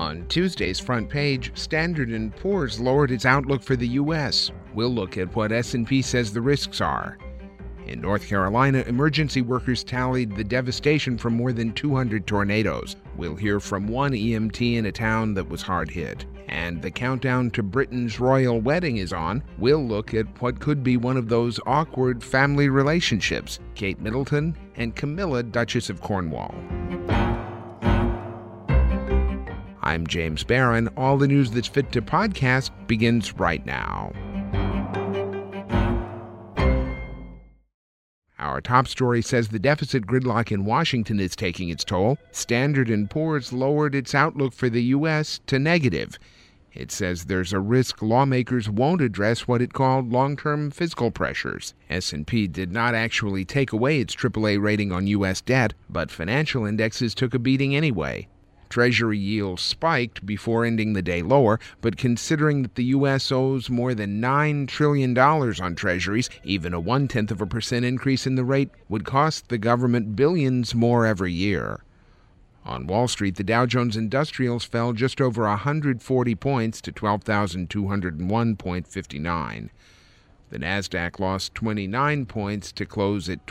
On Tuesday's front page, Standard & Poor's lowered its outlook for the U.S. We'll look at what S&P says the risks are. In North Carolina, emergency workers tallied the devastation from more than 200 tornadoes. We'll hear from one EMT in a town that was hard hit. And the countdown to Britain's royal wedding is on. We'll look at what could be one of those awkward family relationships, Kate Middleton and Camilla, Duchess of Cornwall. I'm James Barron. All the news that's fit to podcast begins right now. Our top story says the deficit gridlock in Washington is taking its toll. Standard & Poor's lowered its outlook for the U.S. to negative. It says there's a risk lawmakers won't address what it called long-term fiscal pressures. S&P did not actually take away its AAA rating on U.S. debt, but financial indexes took a beating anyway. Treasury yields spiked before ending the day lower, but considering that the U.S. owes more than $9 trillion on treasuries, even a 0.1% increase in the rate would cost the government billions more every year. On Wall Street, the Dow Jones Industrials fell just over 140 points to 12,201.59. The Nasdaq lost 29 points to close at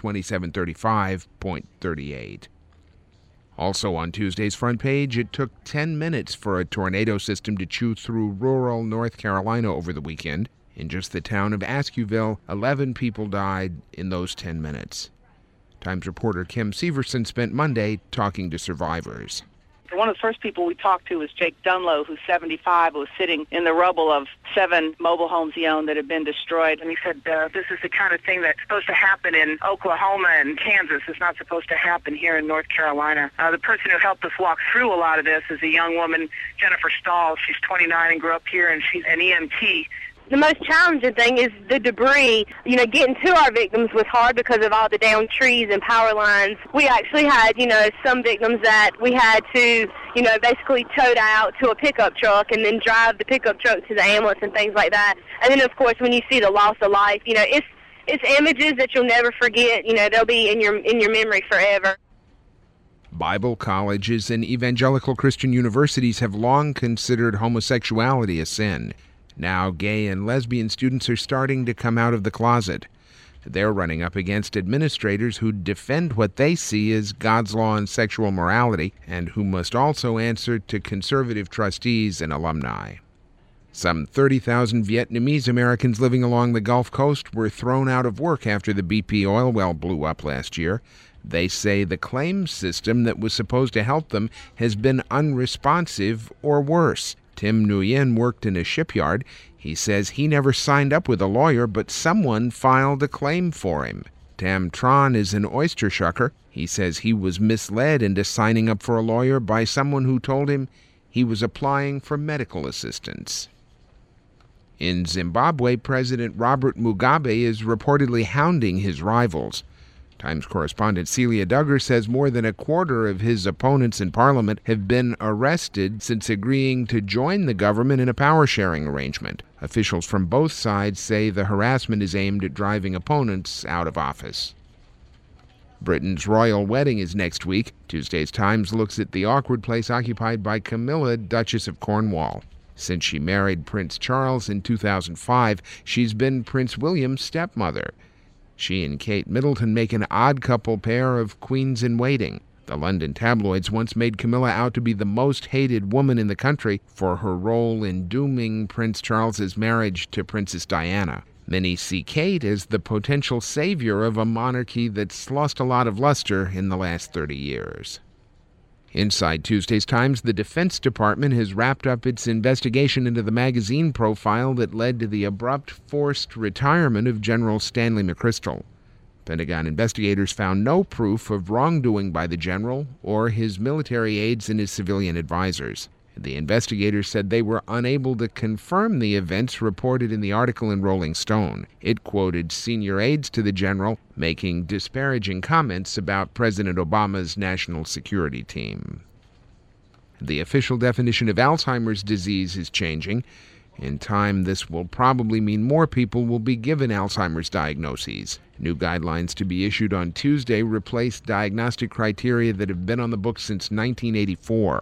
2735.38. Also on Tuesday's front page, it took 10 minutes for a tornado system to chew through rural North Carolina over the weekend. In just the town of Askew, 11 people died in those 10 minutes. Times reporter Kim Severson spent Monday talking to survivors. One of the first people we talked to was Jake Dunlow, who's 75, was sitting in the rubble of 7 mobile homes he owned that had been destroyed. And he said, this is the kind of thing that's supposed to happen in Oklahoma and Kansas. It's not supposed to happen here in North Carolina. The person who helped us walk through a lot of this is a young woman, Jennifer Stahl. She's 29 and grew up here, and she's an EMT. The most challenging thing is the debris. Getting to our victims was hard because of all the downed trees and power lines. We actually had, some victims that we had to, basically tow out to a pickup truck and then drive the pickup truck to the ambulance and things like that. And then, of course, when you see the loss of life, it's images that you'll never forget. They'll be in your memory forever. Bible colleges and evangelical Christian universities have long considered homosexuality a sin. Now, gay and lesbian students are starting to come out of the closet. They're running up against administrators who defend what they see as God's law on sexual morality and who must also answer to conservative trustees and alumni. Some 30,000 Vietnamese Americans living along the Gulf Coast were thrown out of work after the BP oil well blew up last year. They say the claims system that was supposed to help them has been unresponsive or worse. Tim Nguyen worked in a shipyard. He says he never signed up with a lawyer, but someone filed a claim for him. Tam Tron is an oyster shucker. He says he was misled into signing up for a lawyer by someone who told him he was applying for medical assistance. In Zimbabwe, President Robert Mugabe is reportedly hounding his rivals. Times correspondent Celia Duggar says more than a quarter of his opponents in Parliament have been arrested since agreeing to join the government in a power-sharing arrangement. Officials from both sides say the harassment is aimed at driving opponents out of office. Britain's royal wedding is next week. Tuesday's Times looks at the awkward place occupied by Camilla, Duchess of Cornwall. Since she married Prince Charles in 2005, she's been Prince William's stepmother. She and Kate Middleton make an odd couple pair of queens-in-waiting. The London tabloids once made Camilla out to be the most hated woman in the country for her role in dooming Prince Charles's marriage to Princess Diana. Many see Kate as the potential savior of a monarchy that's lost a lot of luster in the last 30 years. Inside Tuesday's Times, the Defense Department has wrapped up its investigation into the magazine profile that led to the abrupt, forced retirement of General Stanley McChrystal. Pentagon investigators found no proof of wrongdoing by the general or his military aides and his civilian advisors. The investigators said they were unable to confirm the events reported in the article in Rolling Stone. It quoted senior aides to the general making disparaging comments about President Obama's national security team. The official definition of Alzheimer's disease is changing. In time, this will probably mean more people will be given Alzheimer's diagnoses. New guidelines to be issued on Tuesday replace diagnostic criteria that have been on the books since 1984.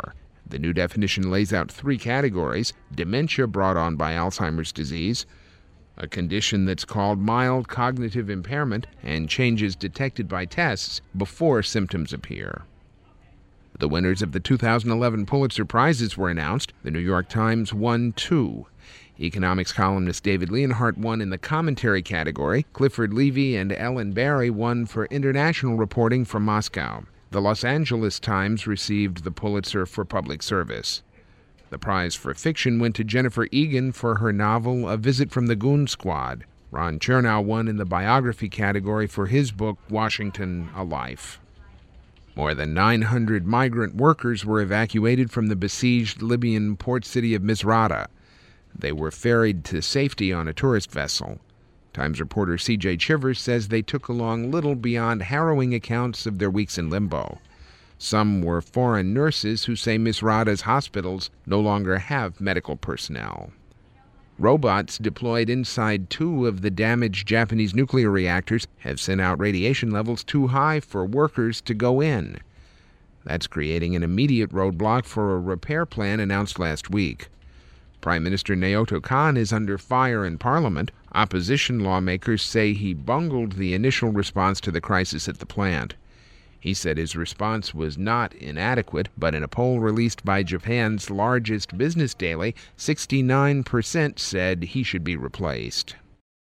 The new definition lays out 3 categories: dementia brought on by Alzheimer's disease, a condition that's called mild cognitive impairment, and changes detected by tests before symptoms appear. The winners of the 2011 Pulitzer Prizes were announced. The New York Times won 2. Economics columnist David Leonhardt won in the commentary category. Clifford Levy and Ellen Barry won for international reporting from Moscow. The Los Angeles Times received the Pulitzer for public service. The prize for fiction went to Jennifer Egan for her novel A Visit from the Goon Squad. Ron Chernow won in the biography category for his book Washington, A Life. More than 900 migrant workers were evacuated from the besieged Libyan port city of Misrata. They were ferried to safety on a tourist vessel. Times reporter C.J. Chivers says they took along little beyond harrowing accounts of their weeks in limbo. Some were foreign nurses who say Misrata's hospitals no longer have medical personnel. Robots deployed inside 2 of the damaged Japanese nuclear reactors have sent out radiation levels too high for workers to go in. That's creating an immediate roadblock for a repair plan announced last week. Prime Minister Naoto Kan is under fire in Parliament. Opposition lawmakers say he bungled the initial response to the crisis at the plant. He said his response was not inadequate, but in a poll released by Japan's largest business daily, 69% said he should be replaced.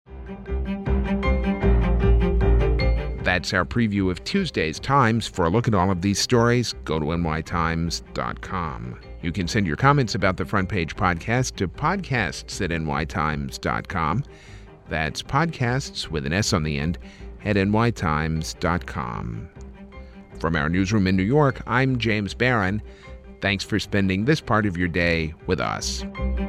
That's our preview of Tuesday's Times. For a look at all of these stories, go to nytimes.com. You can send your comments about the Front Page podcast to podcasts@nytimes.com. That's podcasts with an S on the end at nytimes.com. From our newsroom in New York, I'm James Barron. Thanks for spending this part of your day with us.